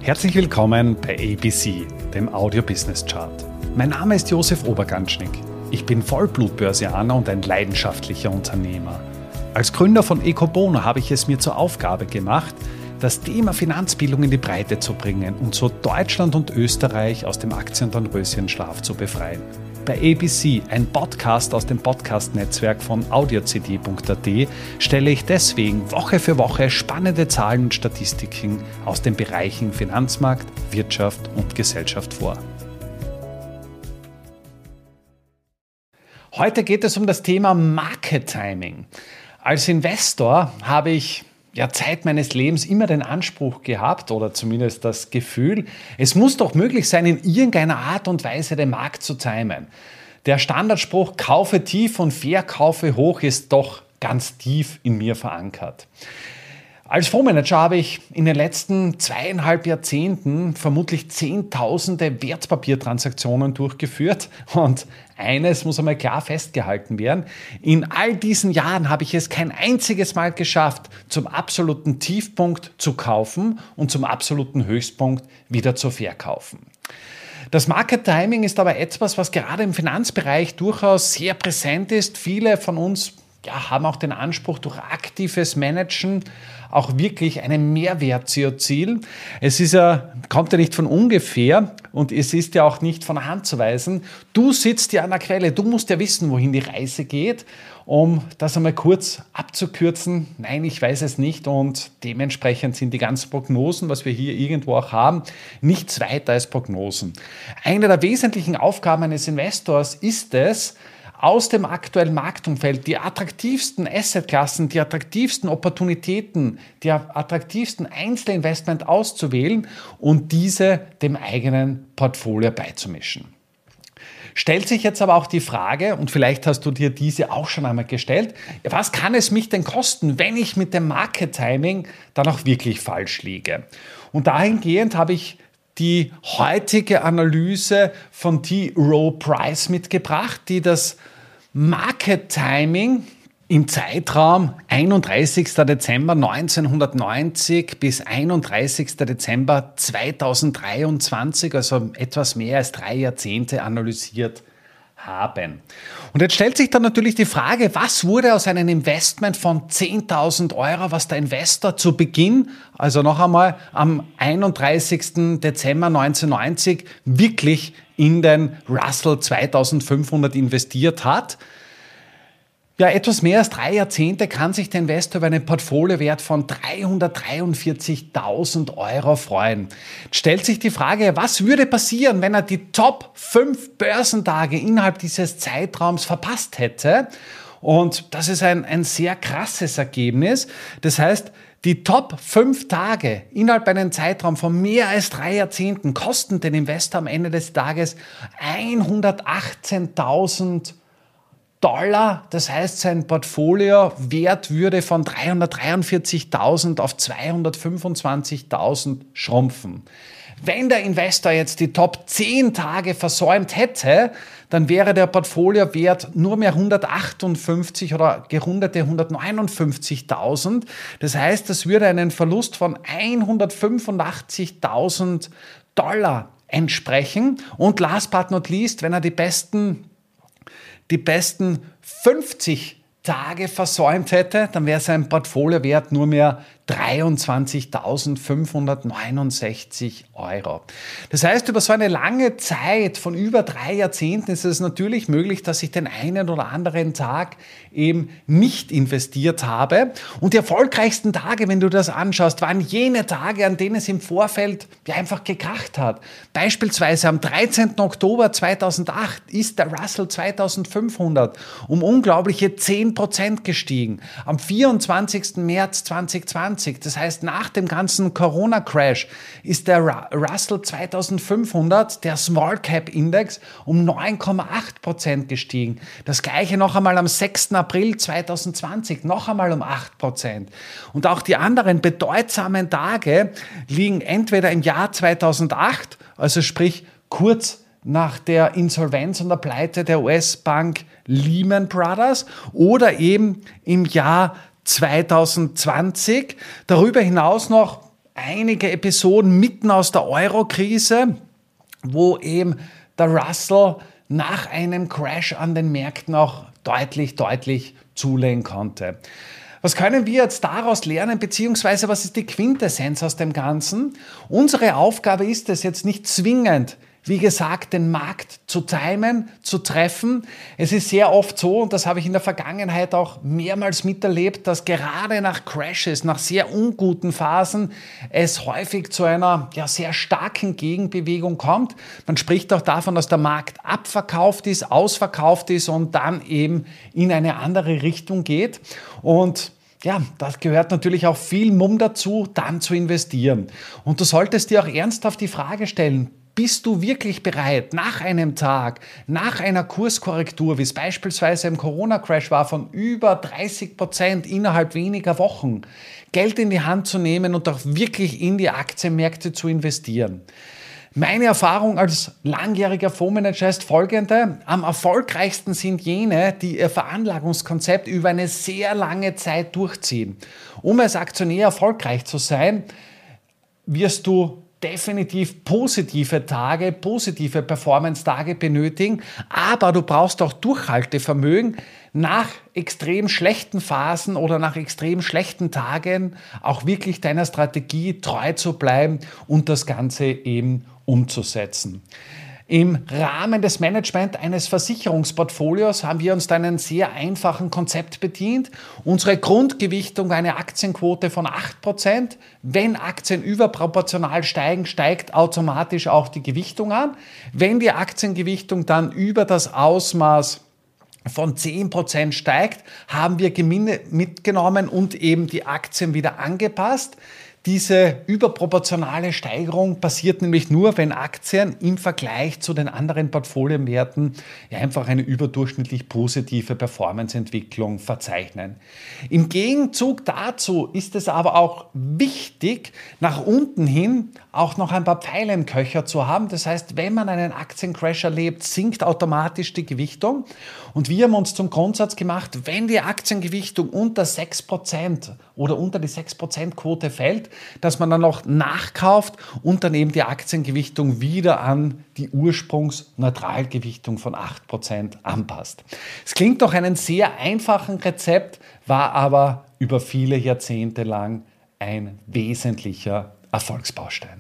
Herzlich willkommen bei ABC, dem Audio Business Chart. Mein Name ist Josef Oberganschnick. Ich bin Vollblutbörsianer und ein leidenschaftlicher Unternehmer. Als Gründer von Ecobono habe ich es mir zur Aufgabe gemacht, das Thema Finanzbildung in die Breite zu bringen und so Deutschland und Österreich aus dem Aktien- und Röschenschlaf zu befreien. Bei ABC, ein Podcast aus dem Podcast-Netzwerk von audiocd.at, stelle ich deswegen Woche für Woche spannende Zahlen und Statistiken aus den Bereichen Finanzmarkt, Wirtschaft und Gesellschaft vor. Heute geht es um das Thema Market Timing. Als Investor habe ich Zeit meines Lebens immer den Anspruch gehabt oder zumindest das Gefühl, es muss doch möglich sein, in irgendeiner Art und Weise den Markt zu timen. Der Standardspruch, kaufe tief und verkaufe hoch, ist doch ganz tief in mir verankert. Als Fondsmanager habe ich in den letzten 2,5 Jahrzehnten vermutlich Zehntausende Wertpapiertransaktionen durchgeführt und eines muss einmal klar festgehalten werden: In all diesen Jahren habe ich es kein einziges Mal geschafft, zum absoluten Tiefpunkt zu kaufen und zum absoluten Höchstpunkt wieder zu verkaufen. Das Market Timing ist aber etwas, was gerade im Finanzbereich durchaus sehr präsent ist. Viele von uns haben auch den Anspruch, durch aktives Managen auch wirklich einen Mehrwert zu erzielen. Es kommt ja nicht von ungefähr und es ist ja auch nicht von der Hand zu weisen. Du sitzt ja an der Quelle, du musst ja wissen, wohin die Reise geht. Um das einmal kurz abzukürzen, nein, ich weiß es nicht und dementsprechend sind die ganzen Prognosen, was wir hier irgendwo auch haben, nichts weiter als Prognosen. Eine der wesentlichen Aufgaben eines Investors ist es, aus dem aktuellen Marktumfeld die attraktivsten Assetklassen, die attraktivsten Opportunitäten, die attraktivsten Einzelinvestment auszuwählen und diese dem eigenen Portfolio beizumischen. Stellt sich jetzt aber auch die Frage, und vielleicht hast du dir diese auch schon einmal gestellt, was kann es mich denn kosten, wenn ich mit dem Market Timing dann auch wirklich falsch liege? Und dahingehend habe ich die heutige Analyse von T. Rowe Price mitgebracht, die das Market Timing im Zeitraum 31. Dezember 1990 bis 31. Dezember 2023, also etwas mehr als 3 Jahrzehnte, analysiert haben. Und jetzt stellt sich dann natürlich die Frage, was wurde aus einem Investment von 10.000 Euro, was der Investor zu Beginn, also noch einmal am 31. Dezember 1990, wirklich in den Russell 2500 investiert hat. Ja, etwas mehr als 3 Jahrzehnte kann sich der Investor über einen Portfoliowert von 343.000 Euro freuen. Jetzt stellt sich die Frage, was würde passieren, wenn er die Top 5 Börsentage innerhalb dieses Zeitraums verpasst hätte? Und das ist ein sehr krasses Ergebnis. Das heißt, die Top 5 Tage innerhalb einem Zeitraum von mehr als 3 Jahrzehnten kosten den Investor am Ende des Tages 118.000 Dollar, das heißt, sein Portfoliowert würde von 343.000 auf 225.000 schrumpfen. Wenn der Investor jetzt die Top 10 Tage versäumt hätte, dann wäre der Portfoliowert nur mehr 158 oder gerundete 159.000. Das heißt, das würde einen Verlust von 185.000 Dollar entsprechen. Und last but not least, wenn er die besten 50 Tage versäumt hätte, dann wäre sein Portfoliowert nur mehr 23.569 Euro. Das heißt, über so eine lange Zeit von über 3 Jahrzehnten ist es natürlich möglich, dass ich den einen oder anderen Tag eben nicht investiert habe. Und die erfolgreichsten Tage, wenn du das anschaust, waren jene Tage, an denen es im Vorfeld einfach gekracht hat. Beispielsweise am 13. Oktober 2008 ist der Russell 2500 um unglaubliche 10% gestiegen. Am 24. März 2020, das heißt nach dem ganzen Corona-Crash, ist der Russell 2500, der Small Cap Index, um 9,8% gestiegen. Das gleiche noch einmal am 6. April 2020, noch einmal um 8%. Und auch die anderen bedeutsamen Tage liegen entweder im Jahr 2008, also sprich kurz nach der Insolvenz und der Pleite der US-Bank Lehman Brothers, oder eben im Jahr 2020. Darüber hinaus noch einige Episoden mitten aus der Euro-Krise, wo eben der Russell nach einem Crash an den Märkten auch deutlich zulegen konnte. Was können wir jetzt daraus lernen, beziehungsweise was ist die Quintessenz aus dem Ganzen? Unsere Aufgabe ist es jetzt nicht zwingend, wie gesagt, den Markt zu timen, zu treffen. Es ist sehr oft so, und das habe ich in der Vergangenheit auch mehrmals miterlebt, dass gerade nach Crashes, nach sehr unguten Phasen, es häufig zu einer sehr starken Gegenbewegung kommt. Man spricht auch davon, dass der Markt abverkauft ist, ausverkauft ist und dann eben in eine andere Richtung geht. Und da gehört natürlich auch viel Mumm dazu, dann zu investieren. Und du solltest dir auch ernsthaft die Frage stellen: Bist du wirklich bereit, nach einem Tag, nach einer Kurskorrektur, wie es beispielsweise im Corona-Crash war, von über 30% innerhalb weniger Wochen, Geld in die Hand zu nehmen und auch wirklich in die Aktienmärkte zu investieren? Meine Erfahrung als langjähriger Fondsmanager ist folgende: Am erfolgreichsten sind jene, die ihr Veranlagungskonzept über eine sehr lange Zeit durchziehen. Um als Aktionär erfolgreich zu sein, wirst du definitiv positive Tage, positive Performance-Tage benötigen, aber du brauchst auch Durchhaltevermögen, nach extrem schlechten Phasen oder nach extrem schlechten Tagen auch wirklich deiner Strategie treu zu bleiben und das Ganze eben umzusetzen. Im Rahmen des Managements eines Versicherungsportfolios haben wir uns da einen sehr einfachen Konzept bedient. Unsere Grundgewichtung war eine Aktienquote von 8%. Wenn Aktien überproportional steigen, steigt automatisch auch die Gewichtung an. Wenn die Aktiengewichtung dann über das Ausmaß von 10% steigt, haben wir Gewinne mitgenommen und eben die Aktien wieder angepasst. Diese überproportionale Steigerung passiert nämlich nur, wenn Aktien im Vergleich zu den anderen Portfoliowerten einfach eine überdurchschnittlich positive Performanceentwicklung verzeichnen. Im Gegenzug dazu ist es aber auch wichtig, nach unten hin auch noch ein paar Pfeile im Köcher zu haben. Das heißt, wenn man einen Aktiencrash erlebt, sinkt automatisch die Gewichtung. Und wir haben uns zum Grundsatz gemacht, wenn die Aktiengewichtung unter 6% oder unter die 6%-Quote fällt, dass man dann noch nachkauft und dann eben die Aktiengewichtung wieder an die Ursprungsneutralgewichtung von 8% anpasst. Es klingt nach einem sehr einfachen Rezept, war aber über viele Jahrzehnte lang ein wesentlicher Erfolgsbaustein.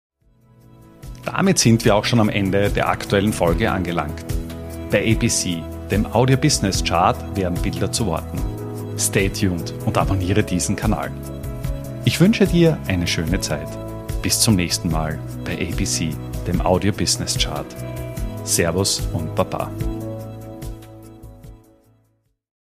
Damit sind wir auch schon am Ende der aktuellen Folge angelangt. Bei ABC, dem Audio Business Chart, werden Bilder zu Worten. Stay tuned und abonniere diesen Kanal. Ich wünsche dir eine schöne Zeit. Bis zum nächsten Mal bei ABC, dem Audio Business Chart. Servus und Baba.